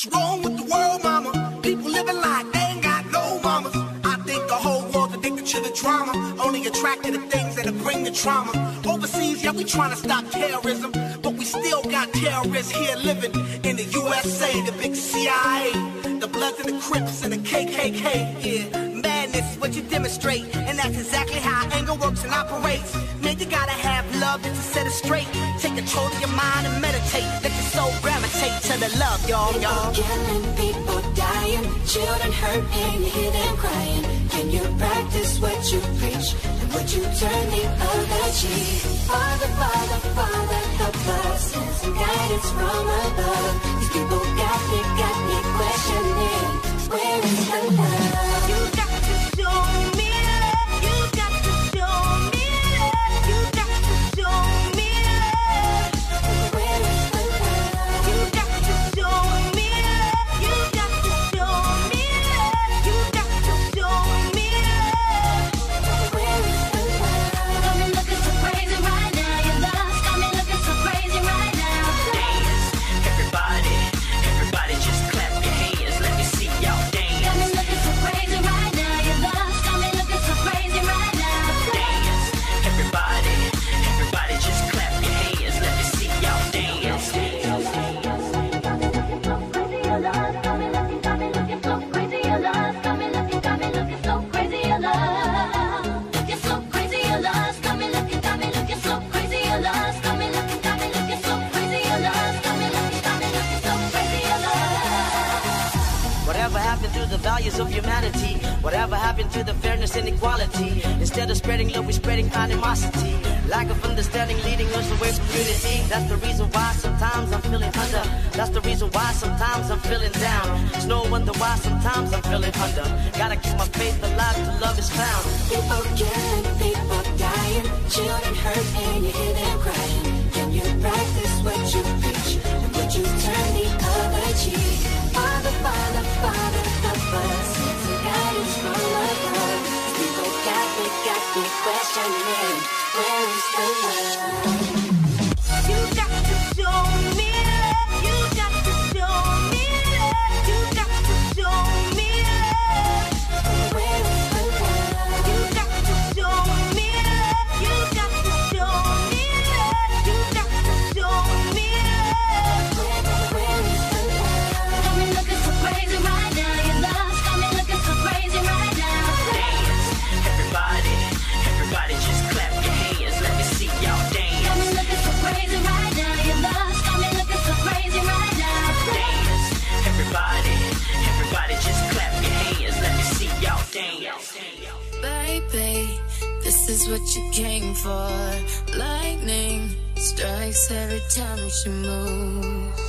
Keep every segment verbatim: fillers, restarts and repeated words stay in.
What's wrong with the world, mama? People living like they ain't got no mamas. I think the whole world's addicted to the drama, only attracted to things that bring the trauma. Overseas, yeah, we trying to stop terrorism, but we still got terrorists here living in the U S A, the big C I A, the Bloods and the Crips and the K K K. Yeah, madness is what you demonstrate, and that's exactly how anger works and operates. Man, you gotta have love just to set it straight. Take control of your mind and meditate. Let your soul gravitate to the love, y'all, y'all. People killing, people dying, children hurt and you hear them crying. Can you practice what you preach? And would you turn the other cheek? Father, Father, Father, help us. Send some guidance from above. These people got me, got me questioning. Where is the love? You got to show me love. You got to show me love. You got to show me love. Where is the love? You got to show me love. You got to show me love. You got to show me love. Where is the love? Got me looking so crazy right now. Your love's got me looking so crazy right now. Dance, everybody, everybody just clap your hands. Let me see y'all dance. Got me looking so crazy right now. Your love's got me looking so crazy right now. Dance, everybody, everybody just clap your hands. Let me see y'all dance. Your love got me looking, got me looking so crazy. Your love got me looking, got me looking so crazy. Your love, you're so crazy. Your love got me looking, got me looking so crazy. Your love got me looking, got me looking so crazy. Your love got me looking, got me looking so crazy. Your love. Whatever happened to the values of humanity? Whatever happened to the fairness and equality? Instead of spreading love, we're spreading animosity. Lack of understanding leading us away from unity. That's the reason why sometimes I'm feeling under. That's the reason why sometimes I'm feeling down. It's no wonder why sometimes I'm feeling under. Gotta keep my faith alive till love is found. People killing, people dying, children hurt and you hear them crying. Can you practice what you preach? And would you turn the other cheek? Father, Father, Father, help us. Send some guidance from above. People got me, got me questioning. Where is the love? You got to show me love. You got to show me love. You got to show me love. Where is the love? You got to show me love. You got to show me love. You got to show me love. Where is the love? Got me looking so crazy right now. Your love's got me looking so crazy right now. Dance, everybody, everybody just clap your hands. Let me see y'all Got dance. me looking so crazy right now. Your love's got me looking so crazy right now. Dance, everybody, everybody just clap your hands. Let me see y'all dance. Baby, this is what you came for. Lightning strikes every time she moves,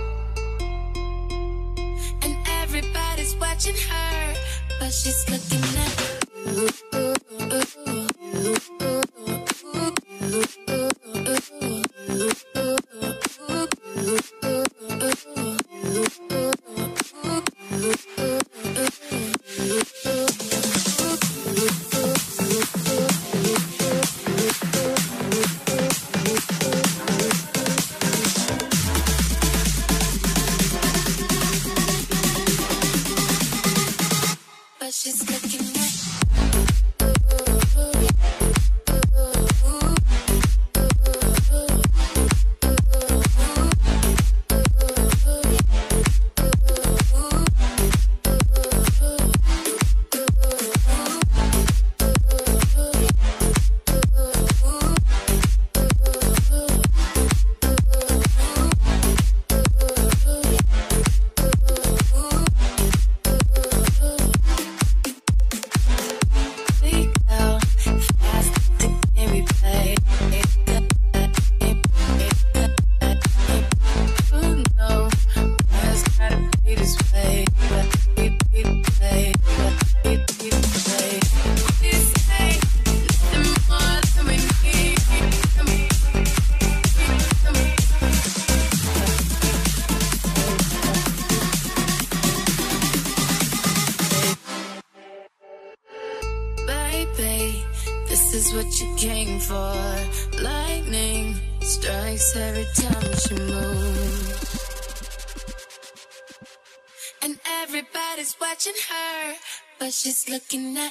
and everybody's watching her, but she's looking at you. But she's looking at is what you came for. Lightning strikes every time she moves, and everybody's watching her, but she's looking at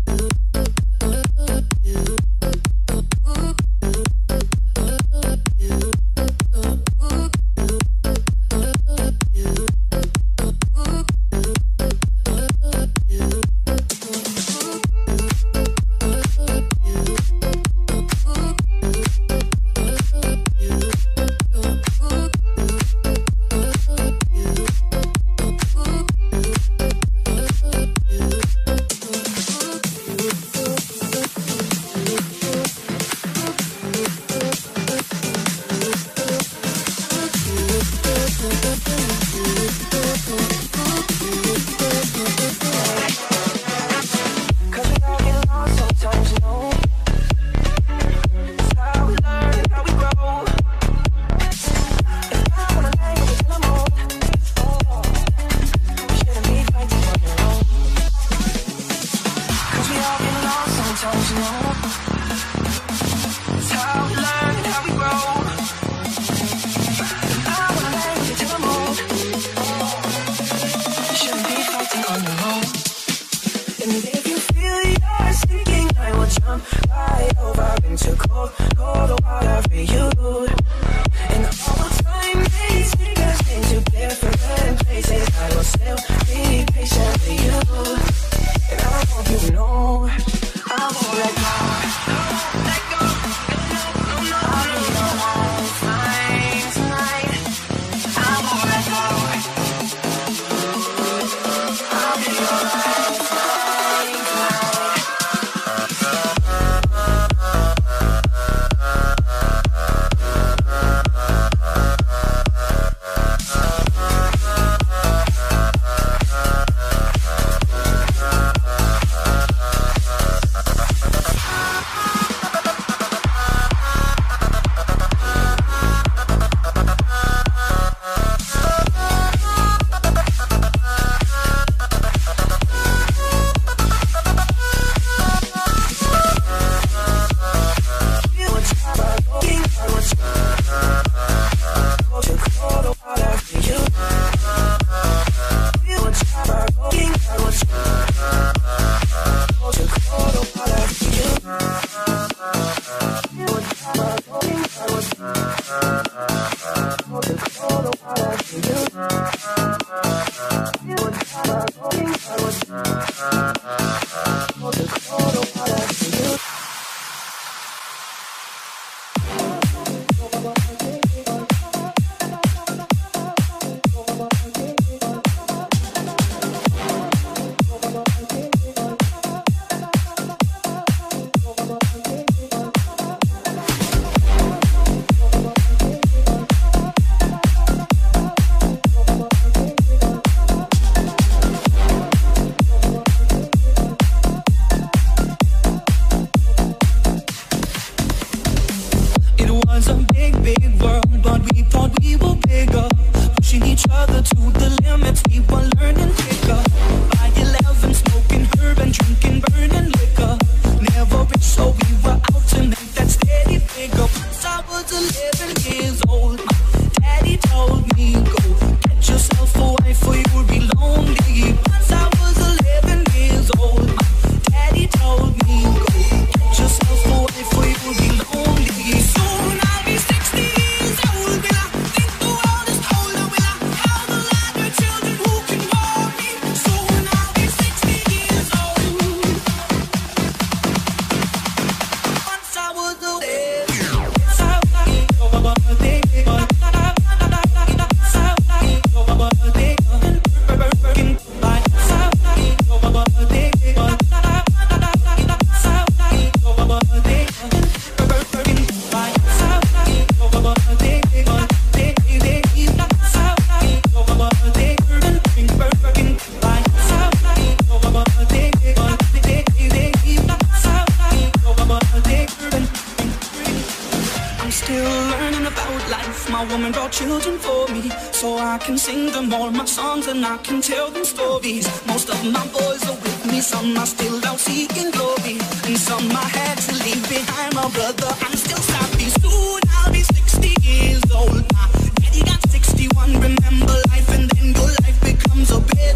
children for me, so I can sing them all my songs and I can tell them stories. Most of my boys are with me, some are still out seeking glory, and some I had to leave behind. My brother, I'm still happy. Soon I'll be sixty years old. My daddy got sixty-one. Remember life, and then your life becomes a bit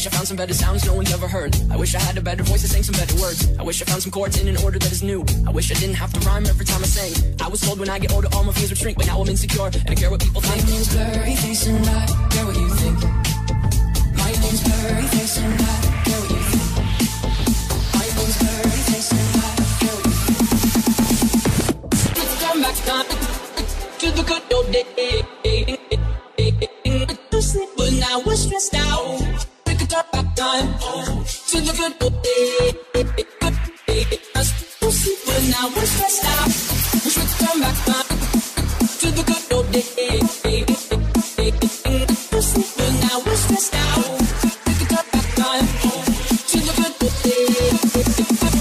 wish I found some better sounds no one's ever heard. I wish I had a better voice and sang some better words. I wish I found some chords in an order that is new. I wish I didn't have to rhyme every time I sang. I was told when I get older all my fears would shrink, but now I'm insecure and I care what people think. My name's Blurryface and I care what you think. My name's Blurryface and I care what you think. My name's Blurryface and I care what you think. Let's come back time to the good old days. But now we're stressed out. We could turn back time to the good old days. But now we're stressed out. Wish we could turn back time to the good old days. But now we're stressed out. We could turn back time to the good old days.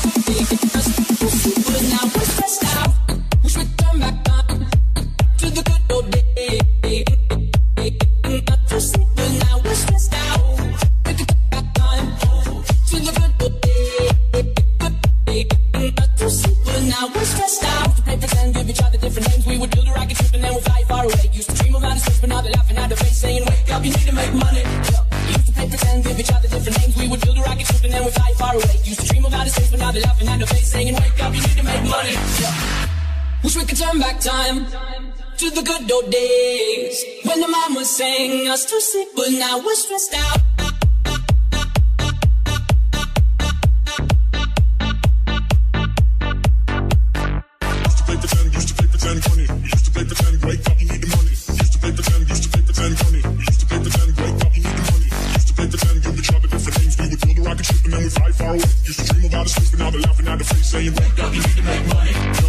But now we're stressed out. Wish we could turn back time to the good old days. But now we're stressed out. We could turn back time to the good old days. But now we're stressed out. Used to play pretend, give each other different names. We would build a rocket ship and then we'd fly far away. Used to dream of outer space, but now they're laughing at the face, saying, wake up, you need to make money. Yeah. Used to play pretend, give each other different names. We would build a rocket ship and then we'd fly far away. Used to dream of outer space, but now they're laughing at the face, saying, wake up, you need to make money. Yeah. Wish we could turn back time to the good old days when the mom was saying us to sleep, but now we're stressed out. Used to play pretend, used to play pretend funny. Used to play pretend, wake up, you need the money. Used to play pretend, used to play pretend funny. Used to play pretend, wake up, you need the money. Used to play pretend, give each other different names. We would build a rocket ship and then we fly far away. Used to dream about a space, but now they're laughing at the face, saying, wake up, you need to make money. Yeah.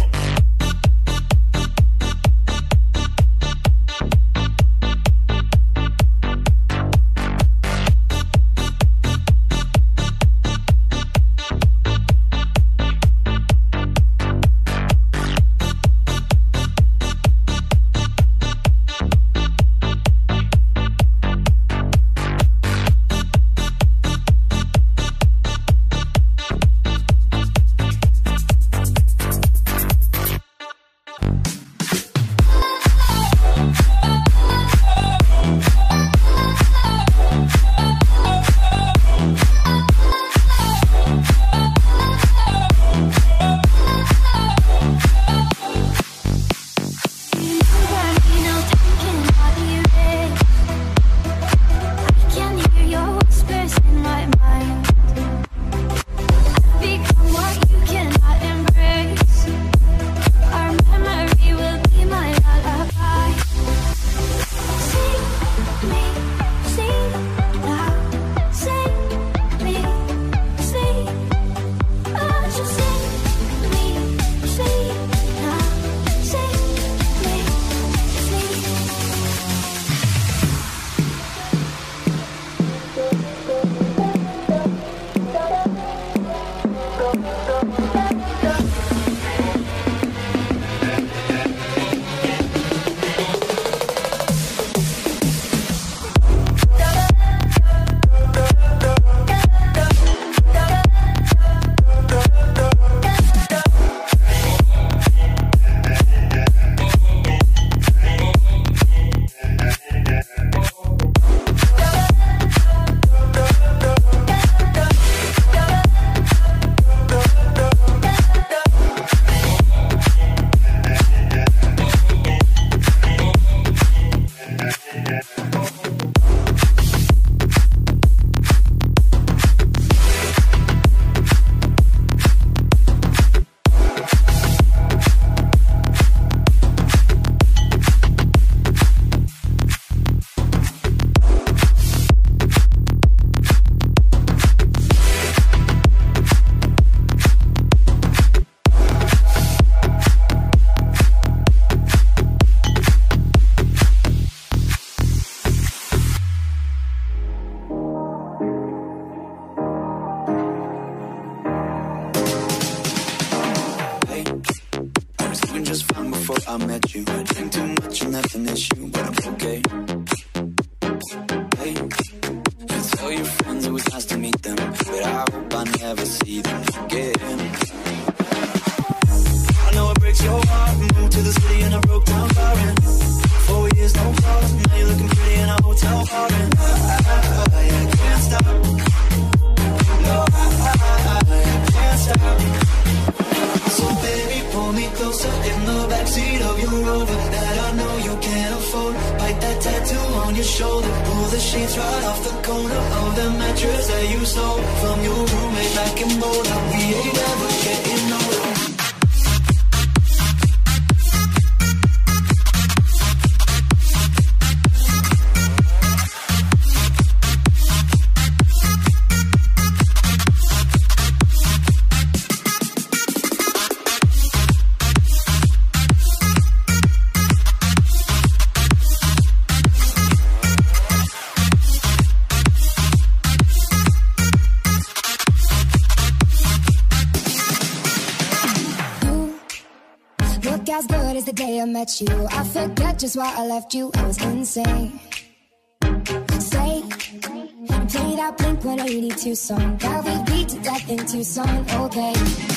I met you. I drink too much and that's an issue, but I'm okay. Hey, you tell your friends it was nice to meet them, but I hope I never see them again. I know it breaks your heart. Moved to the city in a broke down car and four years no calls. Now you're looking pretty in a hotel bar and I, I, I, I can't stop. shoulder. Pull the sheets right off the corner of the mattress that you stole from your roommate back in Boulder. We ain't never getting older. As good as the day I met you. I forget just why I left you. I was insane. Stay and play that Blink one eighty-two song that we beat to death in Tucson. Okay.